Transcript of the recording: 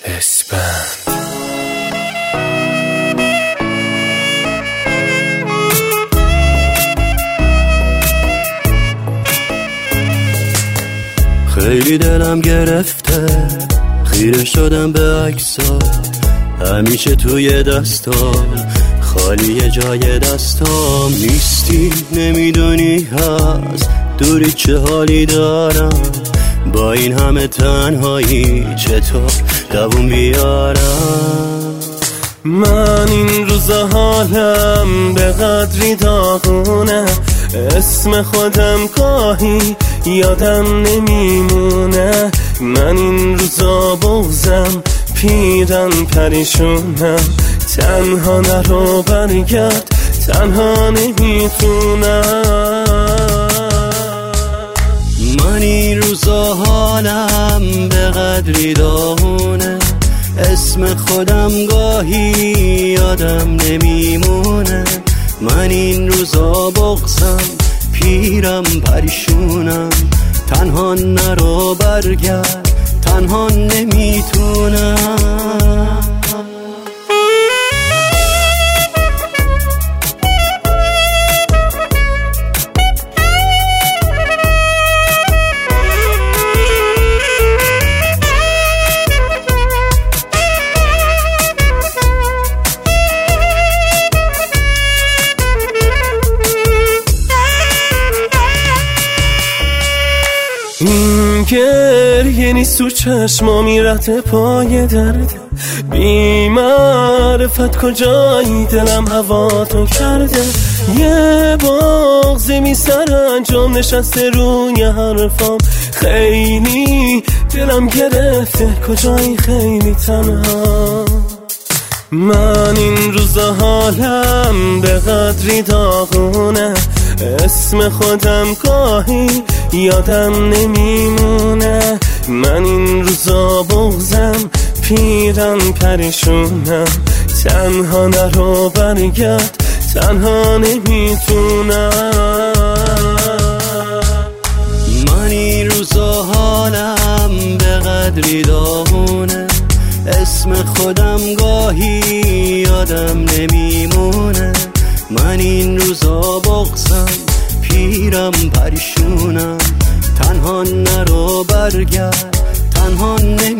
اسپند. خیلی دلم گرفته، خیره شدم به عکسات، همیشه توی دستام خالی جای دستام نیستی. نمیدونی هست دوری چه حالی دارم، با این همه تنهایی چطور دووم بیارم. من این روزا حالم به قدری داغونه، اسم خودم گاهی یادم نمیمونه. من این روزا بغضم، پیرم پریشونم، تنها نرو برگرد، تنها نمیتونم. من این روزا حالم به قدری داغونه، اسم خودم گاهی یادم نمیمونه. من این روزا بغضم، پیرم پریشونم، تنها نرو برگرد، تنها نمیتونم. این گریه نیست تو چشما میرته پای درد، بی معرفت کجایی دلم هوا تو کرده. یه بغضی می سر انجام نشسته روی حرفام، خیلی دلم گرفته کجایی خیلی تنها. من این روزا حالم به قدری داغونه، اسم خودم گاهی یادم نمیمونه. من این روزا بغضم، پیرم پریشونم، تنها نرو برگرد، تنها نمیتونم. من این روزا حالم به قدری داغونه، اسم خودم گاهی یادم نمیمونه. من این روزا بغضم، پیرم پریشونم، تنها نرو برگرد، تنها